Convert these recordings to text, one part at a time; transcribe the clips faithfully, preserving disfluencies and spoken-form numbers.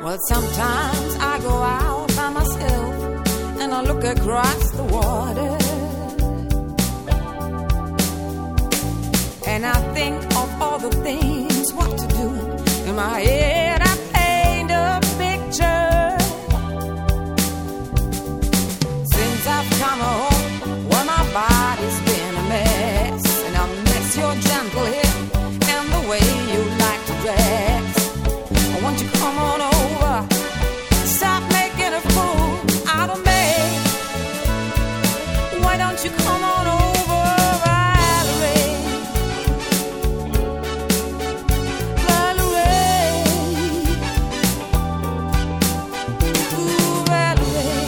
Well, sometimes I go out by myself and I look across the water, and I think of all the things what to do. In my head I paint a picture. Since I've come home, well, my body's been a mess, and I miss your gentle hip and the way you like to dress. Won't you come on over, stop making a fool out of me. Why don't you come on over, Valerie? Valerie, ooh, Valerie,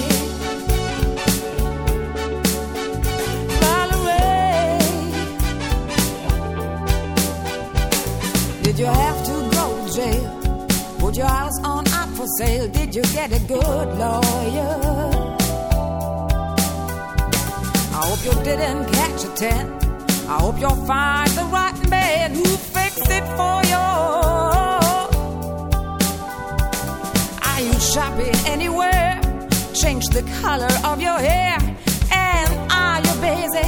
Valerie. Did you have to go to jail? Put your house on up for sale. Did you get a good lawyer? I hope you didn't catch a ten. I hope you'll find the right man who fixed it for you. Are you shopping anywhere? Change the color of your hair. And are you busy?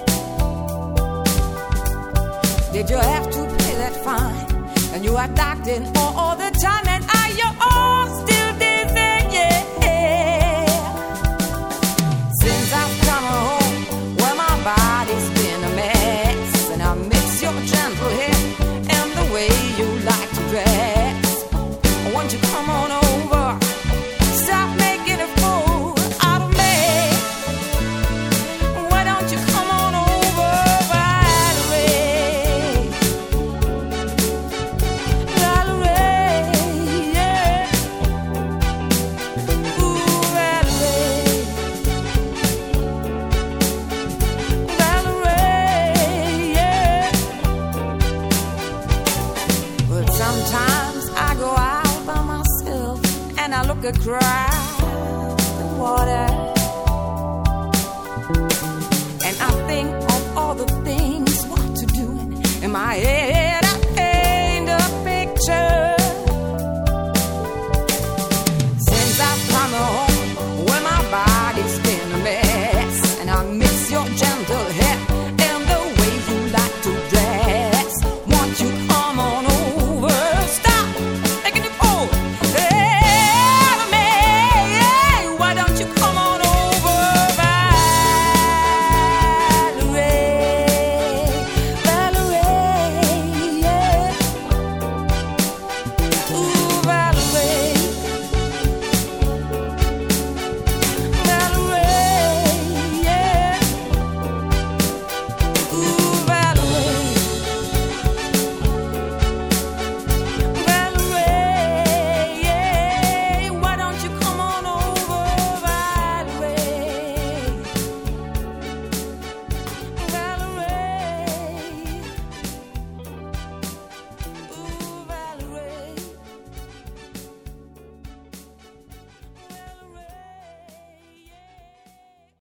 Did you have to pay that fine? And you are docked in all the time, and are you all still dizzy? Yeah. Since I've come home, well, my body's been a mess, and I miss your gentle hip and the way you like to dress. Won't you come on over, stop making a fool out of me. Why don't you come on over, Valerie? Valerie, yeah. Ooh, Valerie. Valerie, yeah. But sometimes I go out by myself and I look across the water, and I think of all the things what to do. In my head I paint a picture.